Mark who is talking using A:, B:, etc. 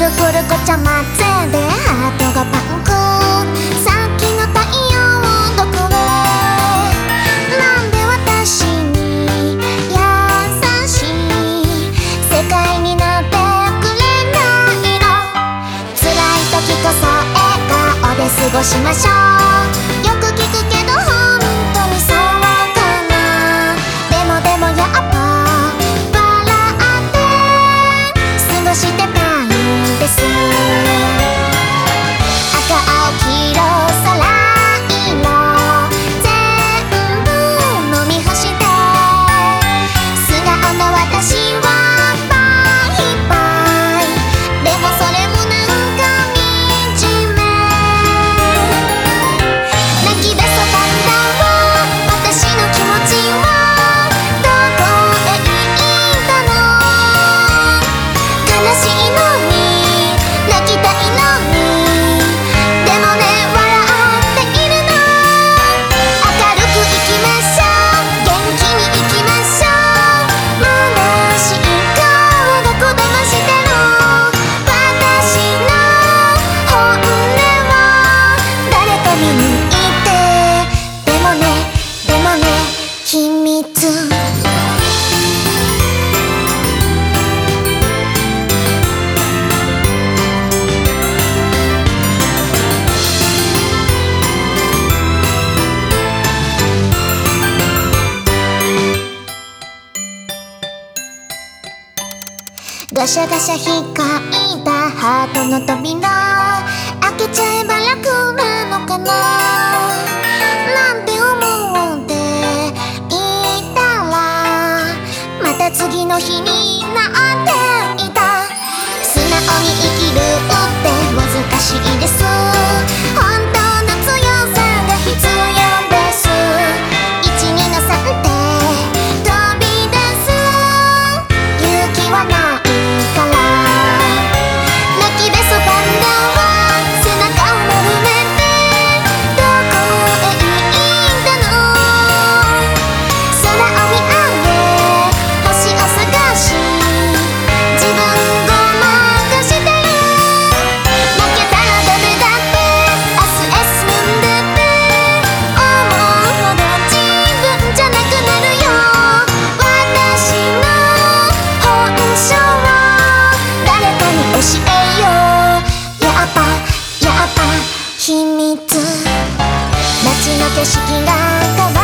A: るくるごちゃ混ぜでハートがパンク。さっきの太陽どこへ。なんで私に優しい世界になってくれないの。辛い時こそ笑顔で過ごしましょう。よく聞くけど本当にそうかな。でもやっぱ笑って過ごしてたいんです。赤青黄色空色全部飲み干して素顔の私はバイバイ。でもそれもなんか惨め。泣き出そうパンダは私の気持ちはどこへ行ったの。悲しいのに泣きたいのにでもね笑っているの。明るく生きましょう元気に生きましょう。虚しい顔がこだましてる私の本音を誰かに抜いて。でもね秘密。ガシャガシャ開いたハートの扉開けちゃえば楽なのかななんて思っていたらまた次の日になっていた。素直に生きるって難しいです。本当の強さが必要です。1、2の3って飛び出す勇気はないから泣きべそパンダは背中を丸めてどこへ行ったの。空を見上げ星を探し自分ごまかしてる。負けたらダメだって明日へ進んでって思うほど自分じゃなくなるよ。私の本性を誰かに教えよう。やっぱ秘密。街の景色が変わ